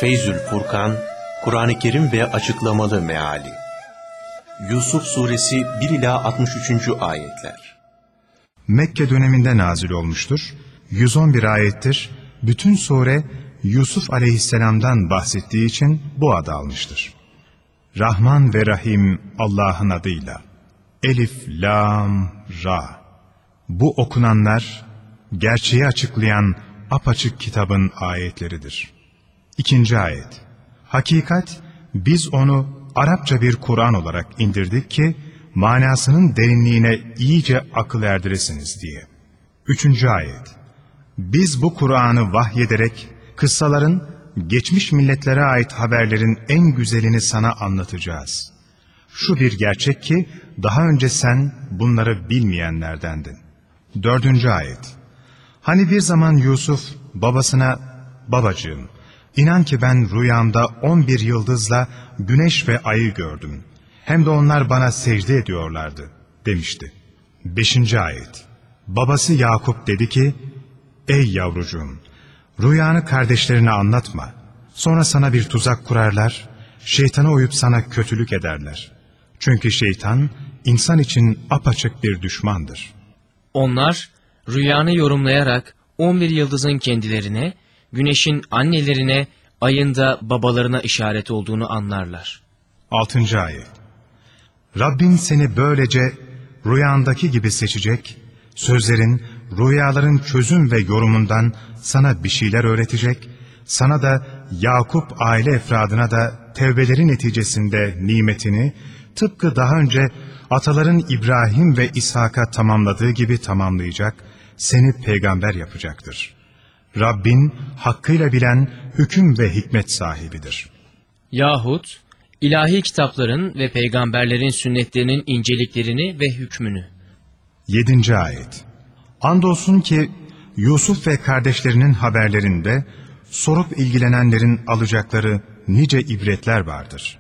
Feyzül Furkan, Kur'an-ı Kerim ve açıklamalı meali. Yusuf Suresi 1 ila 63. ayetler. Mekke döneminde nazil olmuştur. 111 ayettir. Bütün sure Yusuf aleyhisselamdan bahsettiği için bu adı almıştır. Rahman ve Rahim Allah'ın adıyla. Elif, Lam, Ra. Bu okunanlar gerçeği açıklayan apaçık kitabın ayetleridir. 2. ayet. Hakikat, biz onu Arapça bir Kur'an olarak indirdik ki manasının derinliğine iyice akıl erdiresiniz diye. 3. ayet. Biz bu Kur'an'ı vahyederek kıssaların, geçmiş milletlere ait haberlerin en güzelini sana anlatacağız. Şu bir gerçek ki daha önce sen bunları bilmeyenlerdendin. 4. ayet. Hani bir zaman Yusuf babasına, babacığım, İnan ki ben rüyamda 11 yıldızla güneş ve ayı gördüm. Hem de onlar bana secde ediyorlardı demişti. 5. ayet. Babası Yakup dedi ki, ey yavrucuğum, rüyanı kardeşlerine anlatma. Sonra sana bir tuzak kurarlar, şeytana uyup sana kötülük ederler. Çünkü şeytan insan için apaçık bir düşmandır. Onlar rüyanı yorumlayarak 11 yıldızın kendilerine, güneşin annelerine, ayın da babalarına işaret olduğunu anlarlar. 6. ayet. Rabbin seni böylece rüyandaki gibi seçecek, sözlerin, rüyaların çözüm ve yorumundan sana bir şeyler öğretecek, sana da Yakup aile efradına da tevbeleri neticesinde nimetini, tıpkı daha önce ataların İbrahim ve İshak'a tamamladığı gibi tamamlayacak, seni peygamber yapacaktır. Rabbin hakkıyla bilen hüküm ve hikmet sahibidir. Yahut ilahi kitapların ve peygamberlerin sünnetlerinin inceliklerini ve hükmünü. 7. ayet. Andolsun ki Yusuf ve kardeşlerinin haberlerinde sorup ilgilenenlerin alacakları nice ibretler vardır.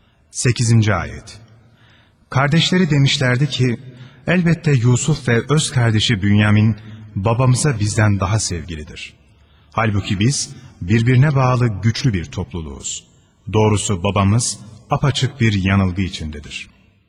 8. ayet. Kardeşleri demişlerdi ki, elbette Yusuf ve öz kardeşi Bünyamin babamıza bizden daha sevgilidir. Halbuki biz birbirine bağlı güçlü bir topluluğuz. Doğrusu babamız apaçık bir yanılgı içindedir.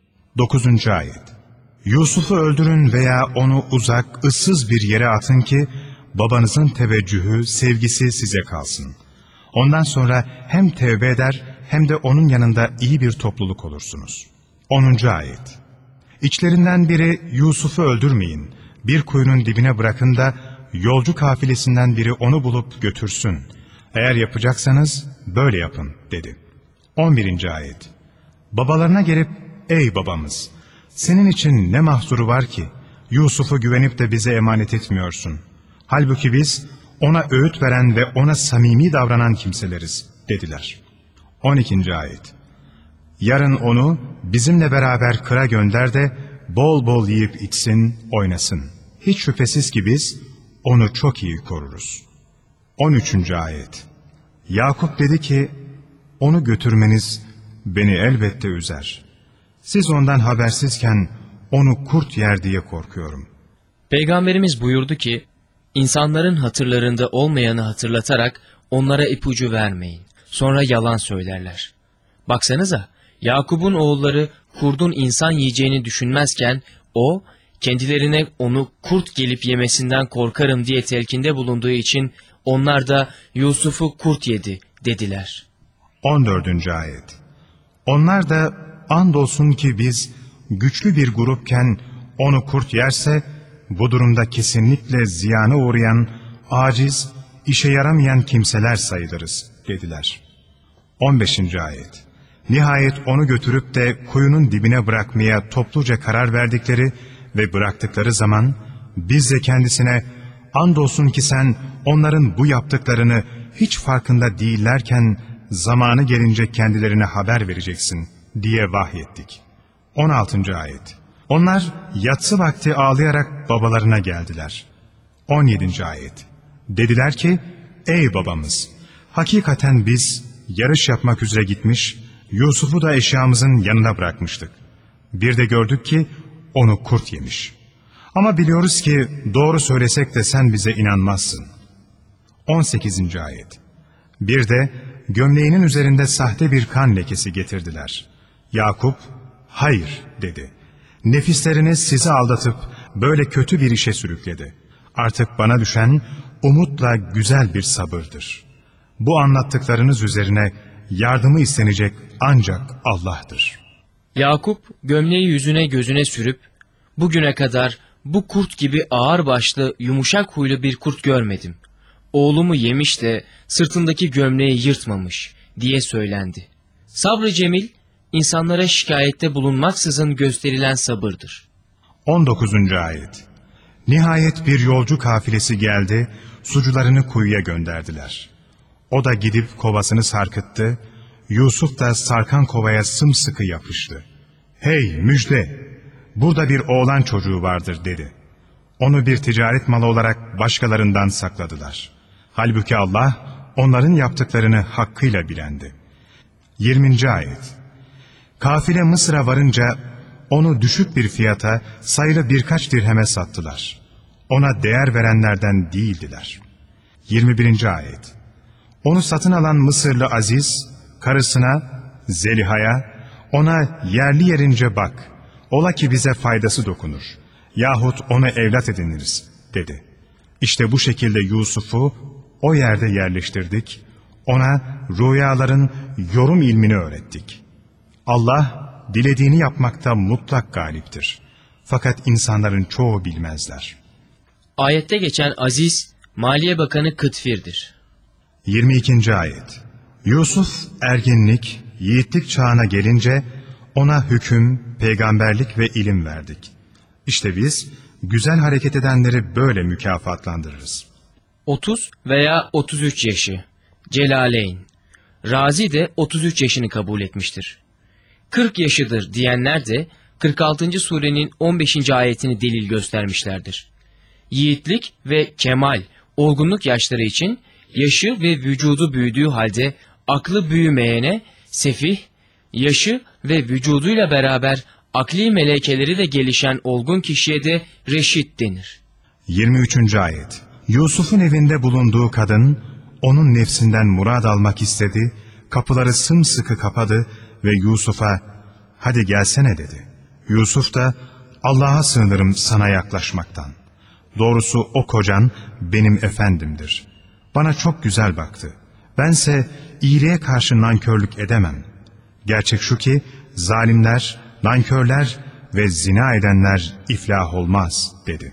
9. ayet. Yusuf'u öldürün veya onu uzak, ıssız bir yere atın ki babanızın teveccühü, sevgisi size kalsın. Ondan sonra hem tevbe eder hem de onun yanında iyi bir topluluk olursunuz. 10. ayet. İçlerinden biri Yusuf'u öldürmeyin, bir kuyunun dibine bırakın da yolcu kafilesinden biri onu bulup götürsün. Eğer yapacaksanız böyle yapın dedi. 11. ayet. Babalarına gelip ey babamız, senin için ne mahzuru var ki Yusuf'u güvenip de bize emanet etmiyorsun? Halbuki biz ona öğüt veren ve ona samimi davranan kimseleriz dediler. 12. ayet. Yarın onu bizimle beraber kıra gönder de bol bol yiyip içsin, oynasın. Hiç şüphesiz ki biz onu çok iyi koruruz. 13. ayet. Yakup dedi ki, onu götürmeniz beni elbette üzer. Siz ondan habersizken onu kurt yer diye korkuyorum. Peygamberimiz buyurdu ki, insanların hatırlarında olmayanı hatırlatarak onlara ipucu vermeyin. Sonra yalan söylerler. Baksanıza, Yakup'un oğulları kurdun insan yiyeceğini düşünmezken o, kendilerine onu kurt gelip yemesinden korkarım diye telkinde bulunduğu için onlar da Yusuf'u kurt yedi dediler. 14. ayet. Onlar da andolsun ki biz güçlü bir grupken onu kurt yerse bu durumda kesinlikle ziyana uğrayan, aciz, işe yaramayan kimseler sayılırız dediler. 15. ayet. Nihayet onu götürüp de kuyunun dibine bırakmaya topluca karar verdikleri ve bıraktıkları zaman biz de kendisine andolsun ki sen onların bu yaptıklarını hiç farkında değillerken zamanı gelince kendilerine haber vereceksin diye vahyettik. 16. ayet. Onlar yatsı vakti ağlayarak babalarına geldiler. 17. ayet. Dediler ki ey babamız, hakikaten biz yarış yapmak üzere gitmiş, Yusuf'u da eşyamızın yanına bırakmıştık. Bir de gördük ki onu kurt yemiş. Ama biliyoruz ki doğru söylesek de sen bize inanmazsın. 18. ayet. Bir de gömleğinin üzerinde sahte bir kan lekesi getirdiler. Yakup, hayır dedi. Nefisleriniz sizi aldatıp böyle kötü bir işe sürükledi. Artık bana düşen umutla güzel bir sabırdır. Bu anlattıklarınız üzerine yardımı istenecek ancak Allah'tır. Yakup gömleği yüzüne gözüne sürüp, bugüne kadar bu kurt gibi ağırbaşlı, yumuşak huylu bir kurt görmedim. Oğlumu yemiş de sırtındaki gömleği yırtmamış diye söylendi. Sabrı cemil, insanlara şikayette bulunmaksızın gösterilen sabırdır. 19. Ayet. Nihayet bir yolcu kafilesi geldi, sucularını kuyuya gönderdiler. O da gidip kovasını sarkıttı, Yusuf da sarkan kovaya sımsıkı yapıştı. Hey müjde! Burada bir oğlan çocuğu vardır dedi. Onu bir ticaret malı olarak başkalarından sakladılar. Halbuki Allah onların yaptıklarını hakkıyla bilendi. 20. Ayet. Kafile Mısır'a varınca onu düşük bir fiyata sayılı birkaç dirheme sattılar. Ona değer verenlerden değildiler. 21. Ayet. Onu satın alan Mısırlı Aziz, karısına, Zeliha'ya, ona yerli yerince bak, ola ki bize faydası dokunur, yahut onu evlat ediniriz, dedi. İşte bu şekilde Yusuf'u o yerde yerleştirdik, ona rüyaların yorum ilmini öğrettik. Allah, dilediğini yapmakta mutlak galiptir. Fakat insanların çoğu bilmezler. Ayette geçen Aziz, Maliye Bakanı Kıtfir'dir. 22. Ayet. Yusuf erginlik, yiğitlik çağına gelince ona hüküm, peygamberlik ve ilim verdik. İşte biz güzel hareket edenleri böyle mükafatlandırırız. 30 veya 33 yaşı. Celaleyn. Razi de 33 yaşını kabul etmiştir. 40 yaşıdır diyenler de 46. surenin 15. ayetini delil göstermişlerdir. Yiğitlik ve kemal, olgunluk yaşları için yaşı ve vücudu büyüdüğü halde aklı büyümeyene sefih, yaşı ve vücuduyla beraber akli melekeleri de gelişen olgun kişiye de reşit denir. 23. Ayet. Yusuf'un evinde bulunduğu kadın onun nefsinden murad almak istedi, kapıları sımsıkı kapadı ve Yusuf'a hadi gelsene dedi. Yusuf da Allah'a sığınırım sana yaklaşmaktan. Doğrusu o kocan benim efendimdir. Bana çok güzel baktı. Bense iyiliğe karşı nankörlük edemem. Gerçek şu ki zalimler, nankörler ve zina edenler iflah olmaz dedi.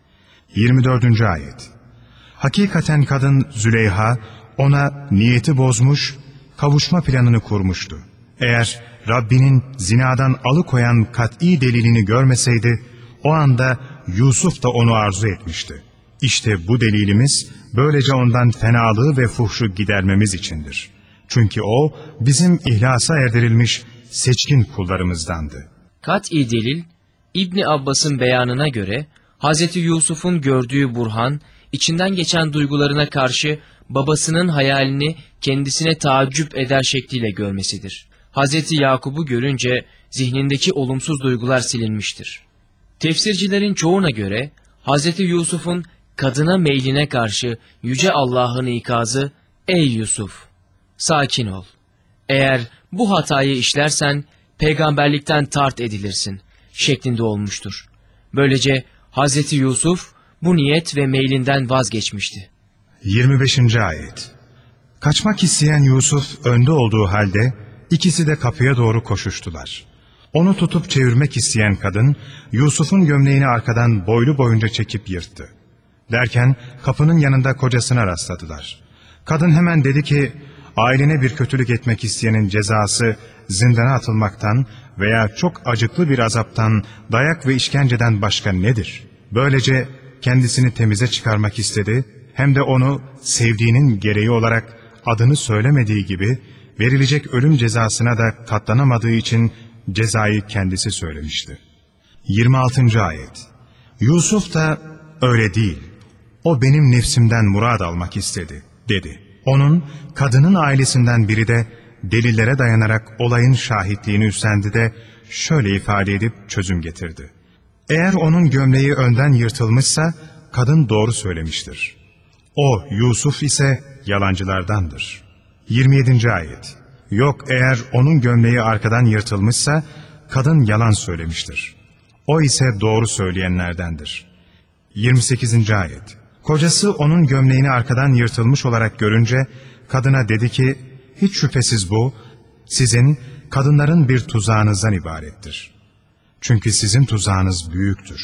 24. Ayet. Hakikaten kadın Züleyha ona niyeti bozmuş, kavuşma planını kurmuştu. Eğer Rabbinin zinadan alıkoyan kat'i delilini görmeseydi, o anda Yusuf da onu arzu etmişti. İşte bu delilimiz böylece ondan fenalığı ve fuhşu gidermemiz içindir. Çünkü o bizim ihlasa erdirilmiş seçkin kullarımızdandı. Kat'i delil, İbni Abbas'ın beyanına göre Hz. Yusuf'un gördüğü burhan, içinden geçen duygularına karşı babasının hayalini kendisine taaccüp eder şekliyle görmesidir. Hz. Yakup'u görünce zihnindeki olumsuz duygular silinmiştir. Tefsircilerin çoğuna göre Hz. Yusuf'un kadına meyline karşı Yüce Allah'ın ikazı, ''Ey Yusuf, sakin ol. Eğer bu hatayı işlersen peygamberlikten tart edilirsin.'' şeklinde olmuştur. Böylece Hz. Yusuf bu niyet ve meylinden vazgeçmişti. 25. Ayet. Kaçmak isteyen Yusuf önde olduğu halde ikisi de kapıya doğru koşuştular. Onu tutup çevirmek isteyen kadın Yusuf'un gömleğini arkadan boylu boyunca çekip yırttı. Derken kapının yanında kocasına rastladılar. Kadın hemen dedi ki, ailene bir kötülük etmek isteyenin cezası zindana atılmaktan veya çok acıklı bir azaptan, dayak ve işkenceden başka nedir? Böylece kendisini temize çıkarmak istedi, hem de onu sevdiğinin gereği olarak adını söylemediği gibi verilecek ölüm cezasına da katlanamadığı için cezayı kendisi söylemişti. 26. Ayet. Yusuf da öyle değil, o benim nefsimden murad almak istedi dedi. Onun kadının ailesinden biri de delillere dayanarak olayın şahitliğini üstlendi de şöyle ifade edip çözüm getirdi. Eğer onun gömleği önden yırtılmışsa kadın doğru söylemiştir. O Yusuf ise yalancılardandır. 27. ayet. Yok, eğer onun gömleği arkadan yırtılmışsa kadın yalan söylemiştir. O ise doğru söyleyenlerdendir. 28. ayet. Kocası onun gömleğini arkadan yırtılmış olarak görünce kadına dedi ki, hiç şüphesiz bu sizin kadınların bir tuzağınızdan ibarettir. Çünkü sizin tuzağınız büyüktür.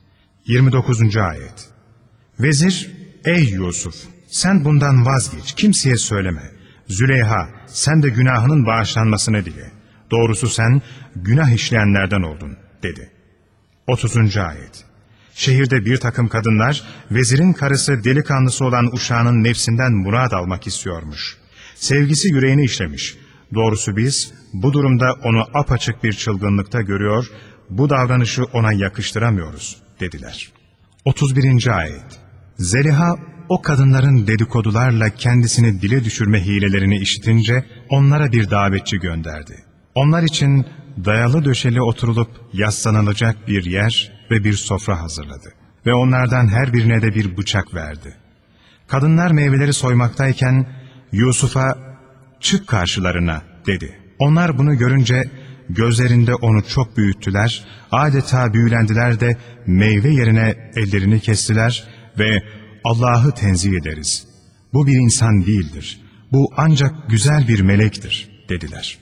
29. ayet. Vezir, ey Yusuf, sen bundan vazgeç, kimseye söyleme. Züleyha, sen de günahının bağışlanmasını dile. Doğrusu sen günah işleyenlerden oldun, dedi. 30. ayet. Şehirde bir takım kadınlar, vezirin karısı delikanlısı olan uşağının nefsinden murad almak istiyormuş. Sevgisi yüreğini işlemiş. Doğrusu biz bu durumda onu apaçık bir çılgınlıkta görüyor, bu davranışı ona yakıştıramıyoruz, dediler. 31. ayet. Zeliha, o kadınların dedikodularla kendisini dile düşürme hilelerini işitince onlara bir davetçi gönderdi. Onlar için dayalı döşeli oturulup yaslanılacak bir yer ve bir sofra hazırladı. Ve onlardan her birine de bir bıçak verdi. Kadınlar meyveleri soymaktayken Yusuf'a çık karşılarına dedi. Onlar bunu görünce gözlerinde onu çok büyüttüler, adeta büyülendiler de meyve yerine ellerini kestiler ve Allah'ı tenzih ederiz. Bu bir insan değildir. Bu ancak güzel bir melektir, dediler.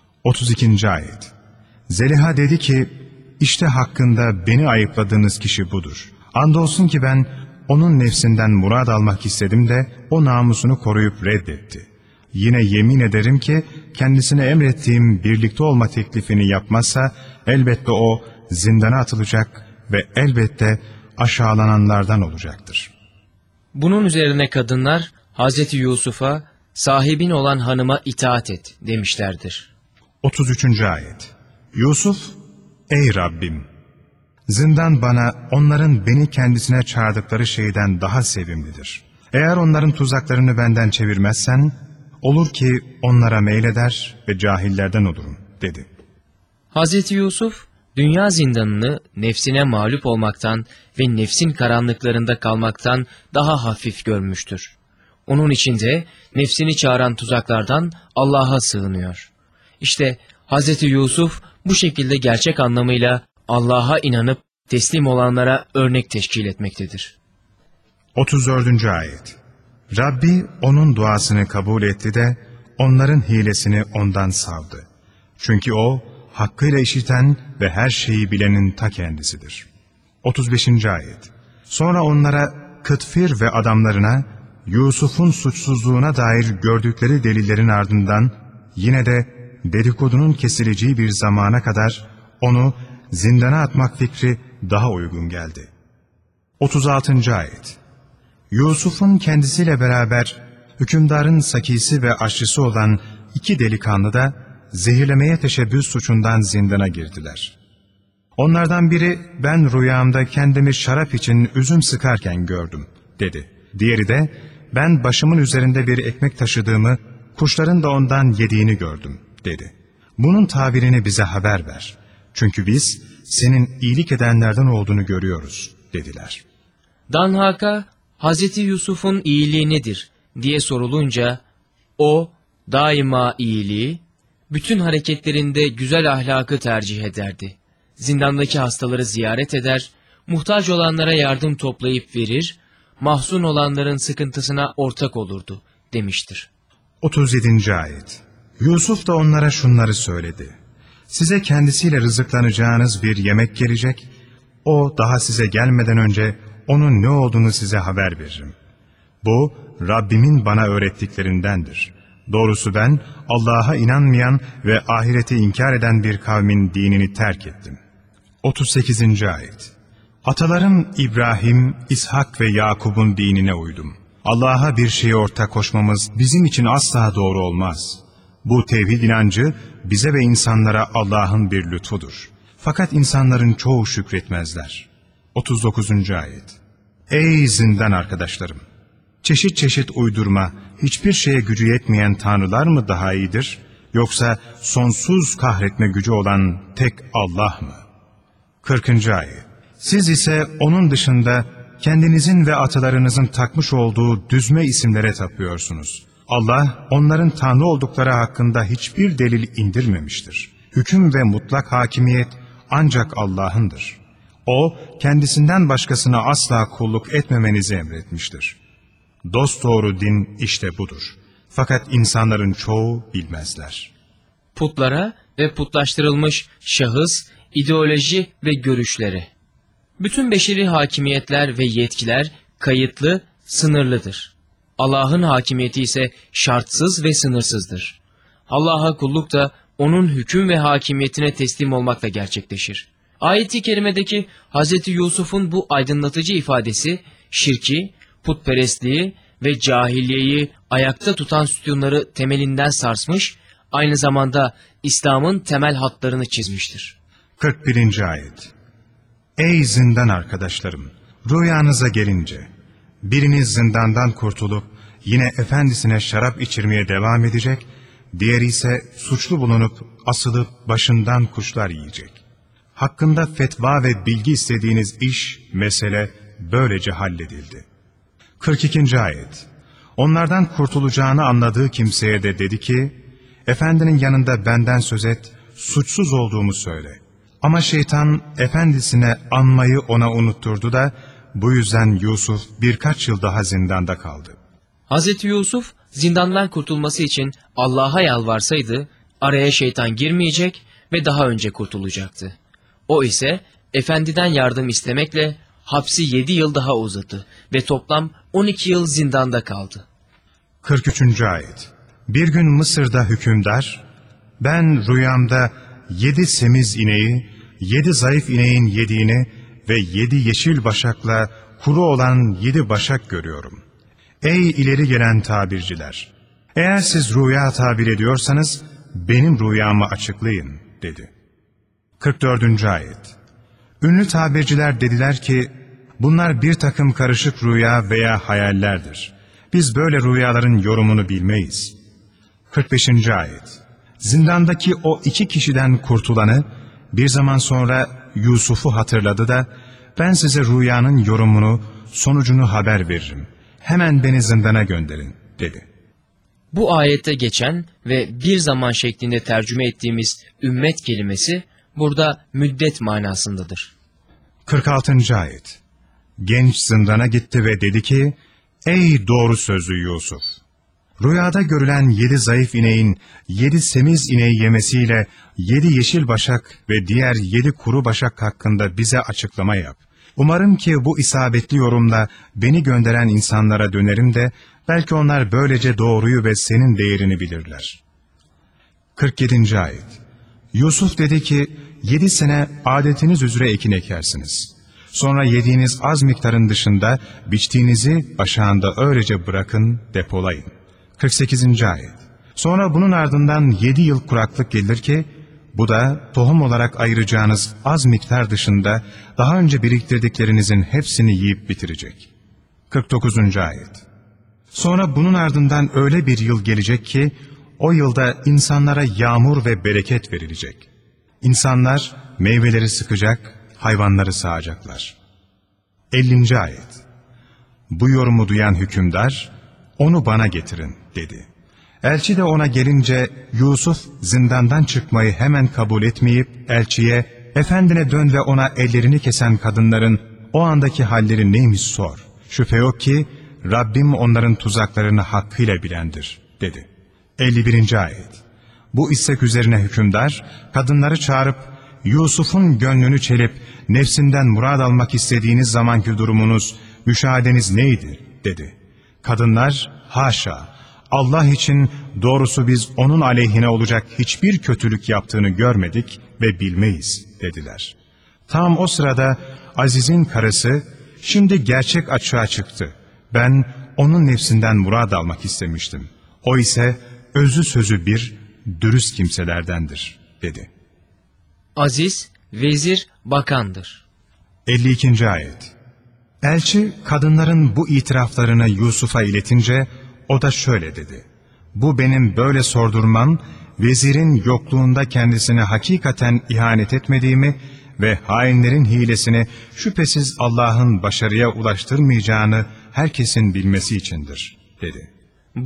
32. ayet. Zeliha dedi ki, işte hakkında beni ayıpladığınız kişi budur. Andolsun ki ben onun nefsinden murad almak istedim de o namusunu koruyup reddetti. Yine yemin ederim ki kendisine emrettiğim birlikte olma teklifini yapmazsa elbette o zindana atılacak ve elbette aşağılananlardan olacaktır. Bunun üzerine kadınlar Hazreti Yusuf'a sahibin olan hanıma itaat et demişlerdir. 33. ayet. Yusuf, ey Rabbim! Zindan bana onların beni kendisine çağırdıkları şeyden daha sevimlidir. Eğer onların tuzaklarını benden çevirmezsen, olur ki onlara meyleder ve cahillerden olurum, dedi. Hazreti Yusuf, dünya zindanını nefsine mağlup olmaktan ve nefsin karanlıklarında kalmaktan daha hafif görmüştür. Onun için de nefsini çağıran tuzaklardan Allah'a sığınıyor. İşte Hazreti Yusuf bu şekilde gerçek anlamıyla Allah'a inanıp teslim olanlara örnek teşkil etmektedir. 34. ayet. Rabbi onun duasını kabul etti de onların hilesini ondan savdı. Çünkü o hakkıyla işiten ve her şeyi bilenin ta kendisidir. 35. ayet. Sonra onlara Kıtfir ve adamlarına Yusuf'un suçsuzluğuna dair gördükleri delillerin ardından yine de dedikodunun kesileceği bir zamana kadar onu zindana atmak fikri daha uygun geldi. 36. ayet. Yusuf'un kendisiyle beraber hükümdarın sakisi ve aşçısı olan iki delikanlı da zehirlemeye teşebbüs suçundan zindana girdiler. Onlardan biri, ben rüyamda kendimi şarap için üzüm sıkarken gördüm, dedi. Diğeri de, ben başımın üzerinde bir ekmek taşıdığımı, kuşların da ondan yediğini gördüm, dedi. Bunun tabirini bize haber ver. Çünkü biz senin iyilik edenlerden olduğunu görüyoruz, dediler. Danhak'a Hazreti Yusuf'un iyiliği nedir diye sorulunca, o daima iyiliği, bütün hareketlerinde güzel ahlakı tercih ederdi. Zindandaki hastaları ziyaret eder, muhtaç olanlara yardım toplayıp verir, mahzun olanların sıkıntısına ortak olurdu demiştir. 37. ayet. Yusuf da onlara şunları söyledi. Size kendisiyle rızıklanacağınız bir yemek gelecek, o daha size gelmeden önce onun ne olduğunu size haber veririm. Bu Rabbimin bana öğrettiklerindendir. Doğrusu ben Allah'a inanmayan ve ahireti inkar eden bir kavmin dinini terk ettim. 38. ayet. Atalarım İbrahim, İshak ve Yakub'un dinine uydum. Allah'a bir şeye ortak koşmamız bizim için asla doğru olmaz. Bu tevhid inancı bize ve insanlara Allah'ın bir lütfudur. Fakat insanların çoğu şükretmezler. 39. ayet. Ey zindan arkadaşlarım! Çeşit çeşit uydurma, hiçbir şeye gücü yetmeyen tanrılar mı daha iyidir? Yoksa sonsuz kahretme gücü olan tek Allah mı? 40. ayet. Siz ise onun dışında kendinizin ve atalarınızın takmış olduğu düzme isimlere tapıyorsunuz. Allah onların Tanrı oldukları hakkında hiçbir delil indirmemiştir. Hüküm ve mutlak hakimiyet ancak Allah'ındır. O, kendisinden başkasına asla kulluk etmemenizi emretmiştir. Dosdoğru din işte budur. Fakat insanların çoğu bilmezler. Putlara ve putlaştırılmış şahıs, ideoloji ve görüşlere. Bütün beşeri hakimiyetler ve yetkiler kayıtlı, sınırlıdır. Allah'ın hakimiyeti ise şartsız ve sınırsızdır. Allah'a kulluk da onun hüküm ve hakimiyetine teslim olmakla gerçekleşir. Ayet-i kerimedeki Hz. Yusuf'un bu aydınlatıcı ifadesi, şirki, putperestliği ve cahiliyeyi ayakta tutan sütunları temelinden sarsmış, aynı zamanda İslam'ın temel hatlarını çizmiştir. 41. Ayet. Ey zindan arkadaşlarım! Rüyanıza gelince, biriniz zindandan kurtulup yine efendisine şarap içirmeye devam edecek, diğeri ise suçlu bulunup asılıp başından kuşlar yiyecek. Hakkında fetva ve bilgi istediğiniz iş, mesele böylece halledildi. 42. Ayet. Onlardan kurtulacağını anladığı kimseye de dedi ki, efendinin yanında benden söz et, suçsuz olduğumu söyle. Ama şeytan efendisine anmayı ona unutturdu da, bu yüzden Yusuf birkaç yıl daha zindanda kaldı. Hz. Yusuf zindandan kurtulması için Allah'a yalvarsaydı, araya şeytan girmeyecek ve daha önce kurtulacaktı. O ise efendiden yardım istemekle hapsi 7 yıl daha uzadı ve toplam 12 yıl zindanda kaldı. 43. Ayet. Bir gün Mısır'da hükümdar, ben rüyamda 7 semiz ineği, 7 zayıf ineğin yediğini ve 7 yeşil başakla kuru olan 7 başak görüyorum. Ey ileri gelen tabirciler! Eğer siz rüya tabir ediyorsanız benim rüyamı açıklayın dedi. 44. Ayet. Ünlü tabirciler dediler ki, bunlar bir takım karışık rüya veya hayallerdir. Biz böyle rüyaların yorumunu bilmeyiz. 45. Ayet. Zindandaki o 2 kişiden kurtulanı bir zaman sonra Yusuf'u hatırladı da, ben size rüyanın yorumunu, sonucunu haber veririm. Hemen beni zindana gönderin dedi. Bu ayette geçen ve bir zaman şeklinde tercüme ettiğimiz ümmet kelimesi burada müddet manasındadır. 46. Ayet. Genç zindana gitti ve dedi ki, ey doğru sözlü Yusuf! Rüyada görülen 7 zayıf ineğin 7 semiz ineği yemesiyle 7 yeşil başak ve diğer 7 kuru başak hakkında bize açıklama yap. Umarım ki bu isabetli yorumla beni gönderen insanlara dönerim de belki onlar böylece doğruyu ve senin değerini bilirler. 47. Ayet. Yusuf dedi ki, 7 sene adetiniz üzere ekin ekersiniz. Sonra yediğiniz az miktarın dışında biçtiğinizi başağında öylece bırakın, depolayın. 48. Ayet. Sonra bunun ardından 7 yıl kuraklık gelir ki, bu da tohum olarak ayıracağınız az miktar dışında daha önce biriktirdiklerinizin hepsini yiyip bitirecek. 49. Ayet. Sonra bunun ardından öyle bir yıl gelecek ki, o yılda insanlara yağmur ve bereket verilecek. İnsanlar meyveleri sıkacak, hayvanları sağacaklar. 50. Ayet. Bu yorumu duyan hükümdar, onu bana getirin dedi. Elçi de ona gelince Yusuf zindandan çıkmayı hemen kabul etmeyip elçiye, efendine dön ve ona ellerini kesen kadınların o andaki halleri neymiş sor. Şüphe yok ki Rabbim onların tuzaklarını hakkıyla bilendir dedi. 51. Ayet. Bu istek üzerine hükümdar kadınları çağırıp Yusuf'un gönlünü çelip nefsinden murad almak istediğiniz zamanki durumunuz, müşahedeniz neydi dedi. Kadınlar haşa, Allah için doğrusu biz onun aleyhine olacak hiçbir kötülük yaptığını görmedik ve bilmeyiz dediler. Tam o sırada Aziz'in karısı, şimdi gerçek açığa çıktı. Ben onun nefsinden murad almak istemiştim. O ise özü sözü bir, dürüst kimselerdendir dedi. Aziz, vezir, bakandır. 52. Ayet. Elçi kadınların bu itiraflarını Yusuf'a iletince o da şöyle dedi. Bu benim böyle sordurmam, vezirin yokluğunda kendisine hakikaten ihanet etmediğimi ve hainlerin hilesini şüphesiz Allah'ın başarıya ulaştırmayacağını herkesin bilmesi içindir dedi. Bu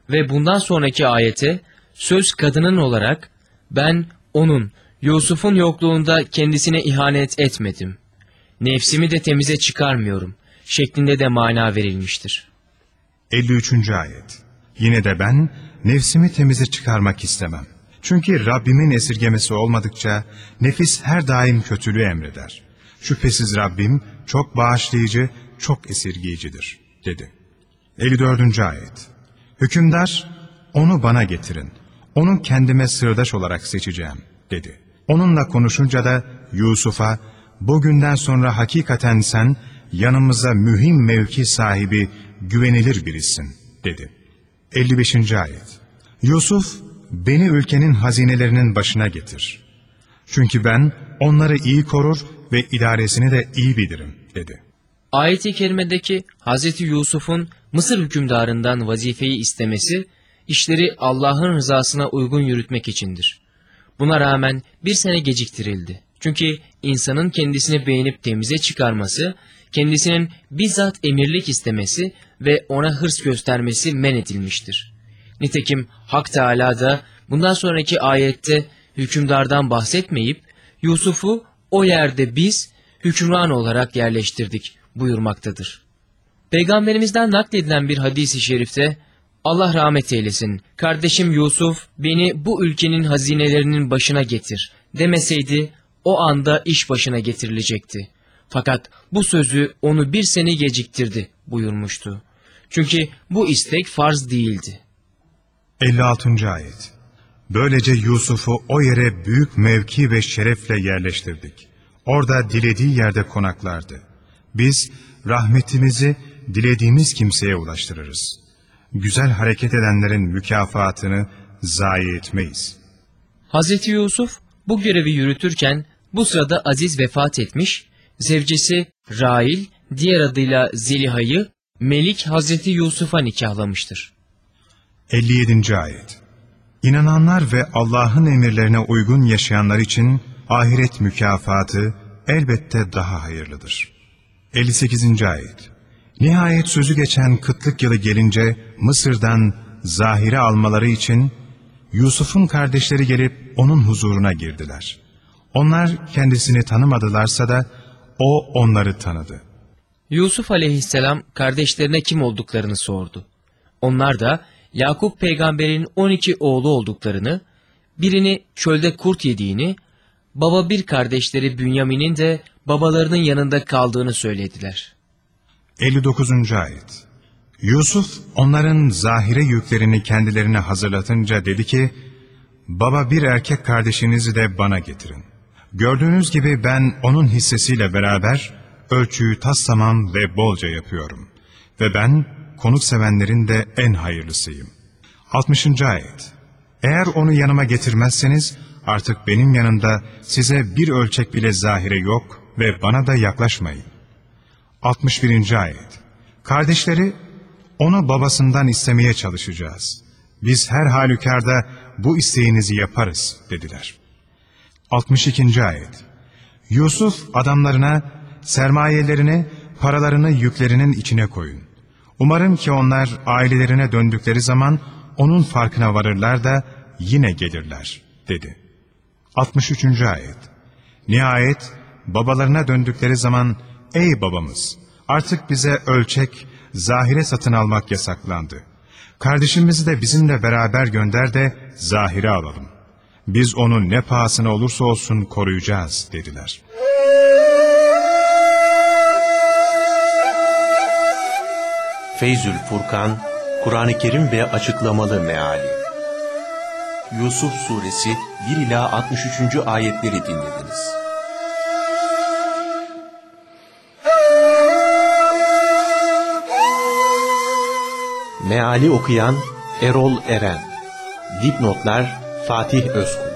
Ve bundan sonraki ayete söz kadının olarak ben onun, Yusuf'un yokluğunda kendisine ihanet etmedim. Nefsimi de temize çıkarmıyorum şeklinde de mana verilmiştir. 53. ayet. Yine de ben nefsimi temize çıkarmak istemem. Çünkü Rabbimin esirgemesi olmadıkça nefis her daim kötülüğü emreder. Şüphesiz Rabbim çok bağışlayıcı, çok esirgeyicidir, dedi. 54. ayet. Hükümdar, onu bana getirin, onu kendime sırdaş olarak seçeceğim, dedi. Onunla konuşunca da Yusuf'a, bugünden sonra hakikaten sen yanımıza mühim mevki sahibi, güvenilir birisin, dedi. 55. ayet. Yusuf, beni ülkenin hazinelerinin başına getir. Çünkü ben onları iyi korur ve idaresini de iyi bilirim, dedi. Ayet-i kerimedeki Hz. Yusuf'un Mısır hükümdarından vazifeyi istemesi, işleri Allah'ın rızasına uygun yürütmek içindir. Buna rağmen bir sene geciktirildi. Çünkü insanın kendisini beğenip temize çıkarması, kendisinin bizzat emirlik istemesi ve ona hırs göstermesi men edilmiştir. Nitekim Hak Teâlâ da bundan sonraki ayette hükümdardan bahsetmeyip, Yusuf'u o yerde biz hükümran olarak yerleştirdik buyurmaktadır. Peygamberimizden nakledilen bir hadis-i şerifte, Allah rahmet eylesin, kardeşim Yusuf beni bu ülkenin hazinelerinin başına getir demeseydi, o anda iş başına getirilecekti. Fakat bu sözü onu bir sene geciktirdi buyurmuştu. Çünkü bu istek farz değildi. 56. ayet. Böylece Yusuf'u o yere büyük mevki ve şerefle yerleştirdik. Orada dilediği yerde konaklardı. Biz rahmetimizi dilediğimiz kimseye ulaştırırız. Güzel hareket edenlerin mükafatını zayi etmeyiz. Hazreti Yusuf bu görevi yürütürken bu sırada Aziz vefat etmiş, zevcesi Rail, diğer adıyla Zeliha'yı Melik Hazreti Yusuf'a nikahlamıştır. 57. ayet. İnananlar ve Allah'ın emirlerine uygun yaşayanlar için ahiret mükafatı elbette daha hayırlıdır. 58. ayet. Nihayet sözü geçen kıtlık yılı gelince Mısır'dan zahire almaları için Yusuf'un kardeşleri gelip onun huzuruna girdiler. Onlar kendisini tanımadılarsa da o onları tanıdı. Yusuf aleyhisselam kardeşlerine kim olduklarını sordu. Onlar da Yakup peygamberin 12 oğlu olduklarını, birini çölde kurt yediğini, baba bir kardeşleri Bünyamin'in de babalarının yanında kaldığını söylediler. 59. ayet. Yusuf onların zahire yüklerini kendilerine hazırlatınca dedi ki, baba bir erkek kardeşinizi de bana getirin. Gördüğünüz gibi ben onun hissesiyle beraber ölçüyü taslamam ve bolca yapıyorum. Ve ben konuk sevenlerin de en hayırlısıyım. 60. ayet. Eğer onu yanıma getirmezseniz artık benim yanımda size bir ölçek bile zahire yok ve bana da yaklaşmayın. 61. ayet. Kardeşleri, onu babasından istemeye çalışacağız. Biz her halükarda bu isteğinizi yaparız, dediler. 62. ayet. Yusuf adamlarına, sermayelerini, paralarını yüklerinin içine koyun. Umarım ki onlar ailelerine döndükleri zaman onun farkına varırlar da yine gelirler, dedi. 63. ayet. Nihayet babalarına döndükleri zaman, ey babamız, artık bize ölçek, zahire satın almak yasaklandı. Kardeşimizi de bizimle beraber gönder de zahire alalım. Biz onu ne pahasına olursa olsun koruyacağız, dediler. Feyzül Furkan, Kur'an-ı Kerim ve açıklamalı meali. Yusuf Suresi 1 ila 63. ayetleri dinlediniz. Meali okuyan Erol Eren. Dipnotlar Fatih Özkul.